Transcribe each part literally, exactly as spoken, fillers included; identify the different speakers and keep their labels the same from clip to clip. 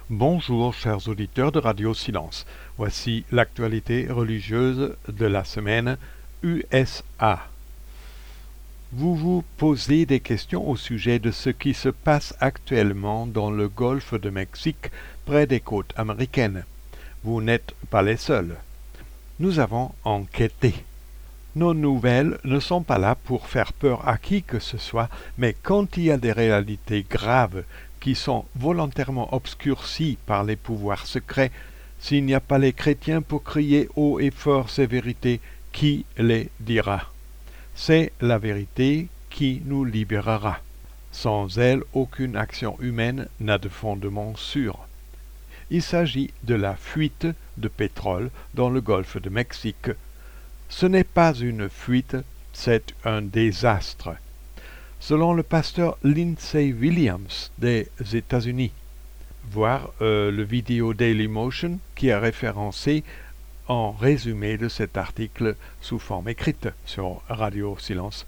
Speaker 1: Bonjour chers auditeurs de Radio Silence. Voici l'actualité religieuse de la semaine U S A. Vous vous posez des questions au sujet de ce qui se passe actuellement dans le golfe de Mexique près des côtes américaines. Vous n'êtes pas les seuls. Nous avons enquêté. Nos nouvelles ne sont pas là pour faire peur à qui que ce soit, mais quand il y a des réalités graves qui sont volontairement obscurcies par les pouvoirs secrets, s'il n'y a pas les chrétiens pour crier haut et fort ces vérités, qui les dira? C'est la vérité qui nous libérera. Sans elle, aucune action humaine n'a de fondement sûr. Il s'agit de la fuite de pétrole dans le golfe de Mexique. Ce n'est pas une fuite, c'est un désastre. Selon le pasteur Lindsey Williams des États-Unis, voir euh, le vidéo Dailymotion qui est référencé en résumé de cet article sous forme écrite sur Radio Silence.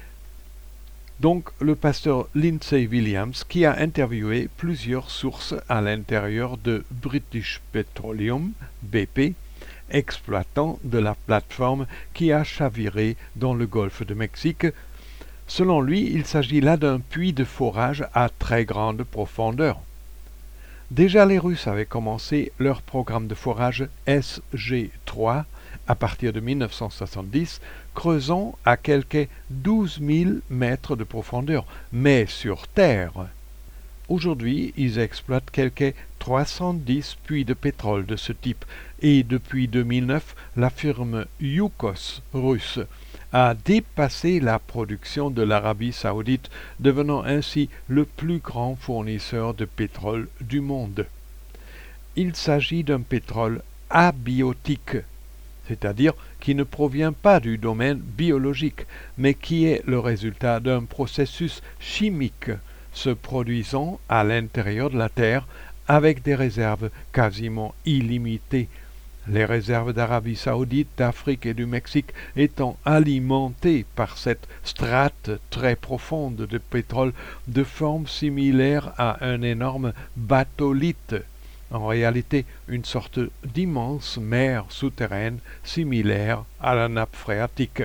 Speaker 1: Donc le pasteur Lindsey Williams qui a interviewé plusieurs sources à l'intérieur de British Petroleum, B P, exploitant de la plateforme qui a chaviré dans le golfe de Mexique. Selon lui, il s'agit là d'un puits de forage à très grande profondeur. Déjà les Russes avaient commencé leur programme de forage S G trois à partir de mille neuf cent soixante-dix, creusant à quelques douze mille mètres de profondeur, mais sur terre. Aujourd'hui, ils exploitent quelques trois cent dix puits de pétrole de ce type, et depuis deux mille neuf, la firme Yukos russe a dépassé la production de l'Arabie saoudite, devenant ainsi le plus grand fournisseur de pétrole du monde. Il s'agit d'un pétrole abiotique, c'est-à-dire qui ne provient pas du domaine biologique, mais qui est le résultat d'un processus chimique se produisant à l'intérieur de la Terre avec des réserves quasiment illimitées. Les réserves d'Arabie saoudite, d'Afrique et du Mexique étant alimentées par cette strate très profonde de pétrole de forme similaire à un énorme batholithe, en réalité une sorte d'immense mer souterraine similaire à la nappe phréatique.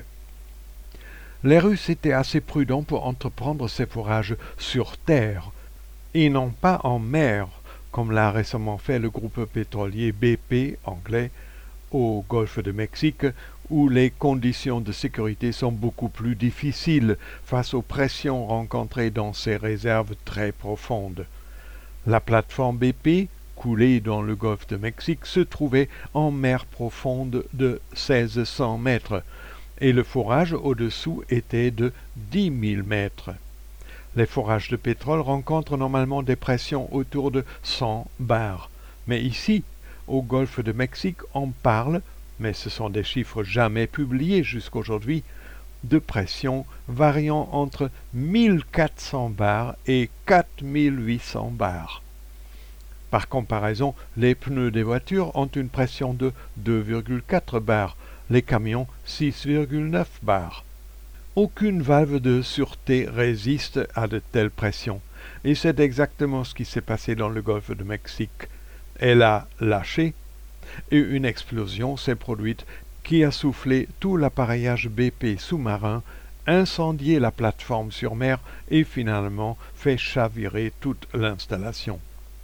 Speaker 1: Les Russes étaient assez prudents pour entreprendre ces forages sur terre, et non pas en mer, comme l'a récemment fait le groupe pétrolier B P anglais au golfe de Mexique, où les conditions de sécurité sont beaucoup plus difficiles face aux pressions rencontrées dans ces réserves très profondes. La plateforme B P, coulée dans le golfe de Mexique, se trouvait en mer profonde de seize cents mètres, et le forage au-dessous était de dix mille mètres. Les forages de pétrole rencontrent normalement des pressions autour de cent bars. Mais ici, au golfe de Mexique, on parle, mais ce sont des chiffres jamais publiés jusqu'aujourd'hui, de pressions variant entre mille quatre cents bars et quatre mille huit cents bars. Par comparaison, les pneus des voitures ont une pression de deux virgule quatre bars, les camions six virgule neuf bars. Aucune valve de sûreté résiste à de telles pressions, et c'est exactement ce qui s'est passé dans le golfe de Mexique. Elle a lâché, et une explosion s'est produite qui a soufflé tout l'appareillage B P sous-marin, incendié la plateforme sur mer et finalement fait chavirer toute l'installation.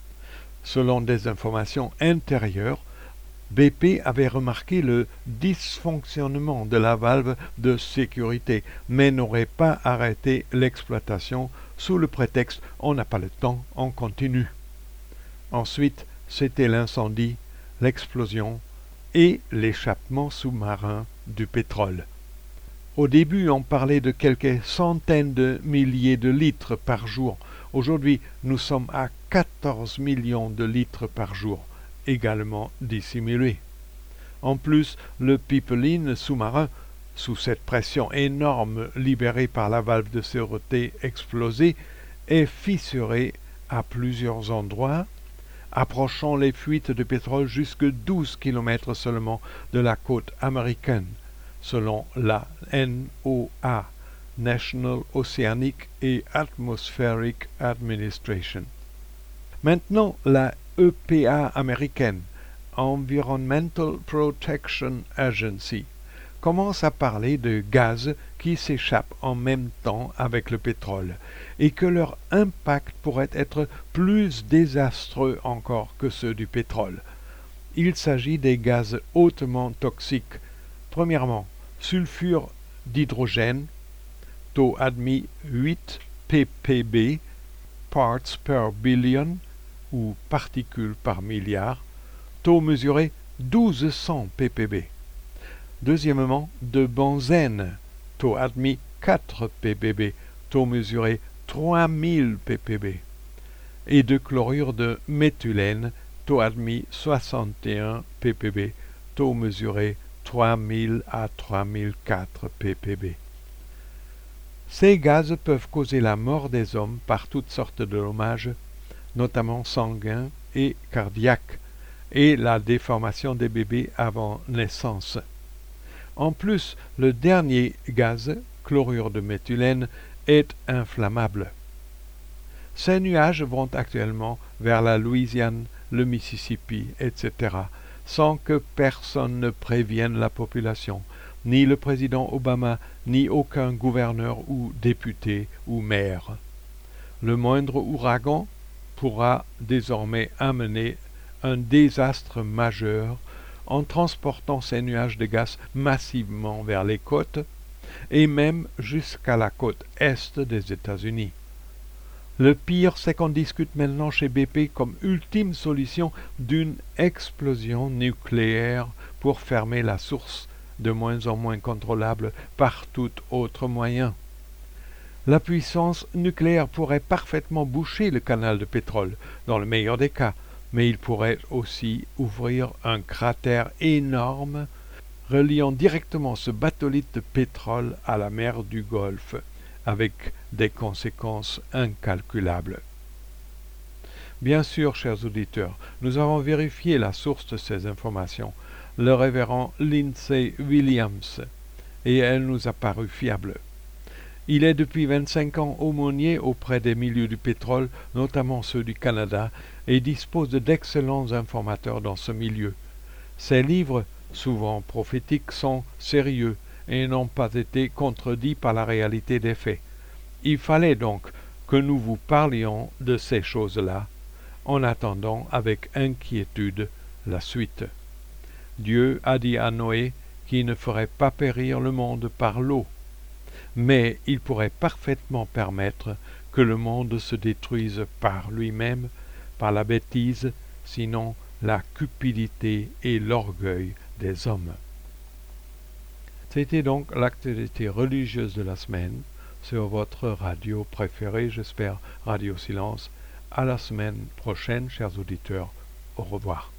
Speaker 1: Selon des informations intérieures, B P avait remarqué le dysfonctionnement de la valve de sécurité, mais n'aurait pas arrêté l'exploitation sous le prétexte « on n'a pas le temps, on continue ». Ensuite, c'était l'incendie, l'explosion et l'échappement sous-marin du pétrole. Au début, on parlait de quelques centaines de milliers de litres par jour. Aujourd'hui, nous sommes à quatorze millions de litres par jour, également dissimulés. En plus, le pipeline sous-marin, sous cette pression énorme libérée par la valve de sûreté explosée, est fissuré à plusieurs endroits, approchant les fuites de pétrole jusque douze kilomètres seulement de la côte américaine, selon la N O A, National Oceanic and Atmospheric Administration. Maintenant, la E P A américaine, Environmental Protection Agency, commence à parler de gaz qui s'échappent en même temps avec le pétrole et que leur impact pourrait être plus désastreux encore que ceux du pétrole. Il s'agit des gaz hautement toxiques. Premièrement, sulfure d'hydrogène, taux admis huit ppb, parts per billion, ou particules par milliard, taux mesuré mille deux cents ppb. Deuxièmement, de benzène, taux admis quatre ppb, taux mesuré trois mille ppb. Et de chlorure de méthylène, taux admis soixante et un ppb, taux mesuré trois mille à trois mille quatre ppb. Ces gaz peuvent causer la mort des hommes par toutes sortes de dommages, notamment sanguins et cardiaques, et la déformation des bébés avant naissance. En plus, le dernier gaz, chlorure de méthylène, est inflammable. Ces nuages vont actuellement vers la Louisiane, le Mississippi, et cetera, sans que personne ne prévienne la population, ni le président Obama, ni aucun gouverneur ou député ou maire. Le moindre ouragan pourra désormais amener un désastre majeur en transportant ces nuages de gaz massivement vers les côtes et même jusqu'à la côte est des États-Unis. Le pire, c'est qu'on discute maintenant chez B P comme ultime solution d'une explosion nucléaire pour fermer la source, de moins en moins contrôlable par tout autre moyen. La puissance nucléaire pourrait parfaitement boucher le canal de pétrole, dans le meilleur des cas, mais il pourrait aussi ouvrir un cratère énorme reliant directement ce batholithe de pétrole à la mer du Golfe, avec des conséquences incalculables. Bien sûr, chers auditeurs, nous avons vérifié la source de ces informations, le révérend Lindsey Williams, et elle nous a paru fiable. Il est depuis vingt-cinq ans aumônier auprès des milieux du pétrole, notamment ceux du Canada, et dispose d'excellents informateurs dans ce milieu. Ses livres, souvent prophétiques, sont sérieux et n'ont pas été contredits par la réalité des faits. Il fallait donc que nous vous parlions de ces choses-là, en attendant avec inquiétude la suite. Dieu a dit à Noé qu'il ne ferait pas périr le monde par l'eau, mais il pourrait parfaitement permettre que le monde se détruise par lui-même, par la bêtise, sinon la cupidité et l'orgueil des hommes. C'était donc l'actualité religieuse de la semaine sur votre radio préférée, j'espère Radio Silence. À la semaine prochaine, chers auditeurs. Au revoir.